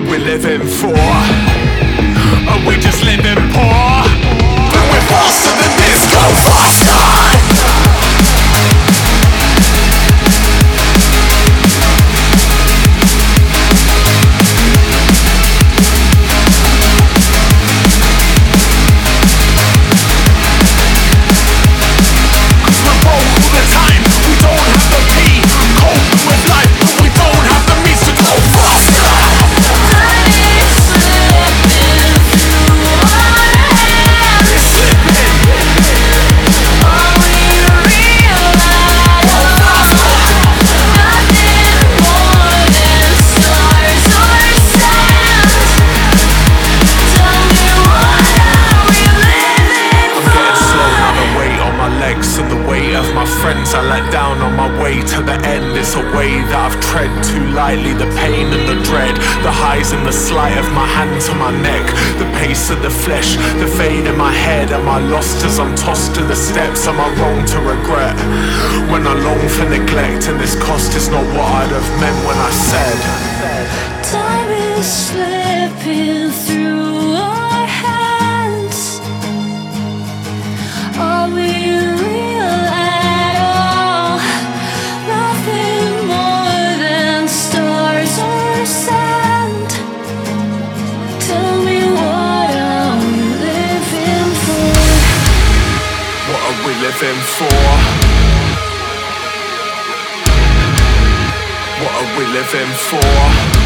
we living for? Are we just living poor? But we're faster than this, go faster! I let down on my way to the end. It's a way that I've tread too lightly. The pain and the dread, the highs and the slight of my hand to my neck, the pace of the flesh, the fade in my head. Am I lost as I'm tossed to the steps? Am I wrong to regret when I long for neglect? And this cost is not what I'd have meant when I said time is slipping through our hands. Are we real at all? Nothing more than stars or sand. Tell me, what are we living for? What are we living for? What are we living for?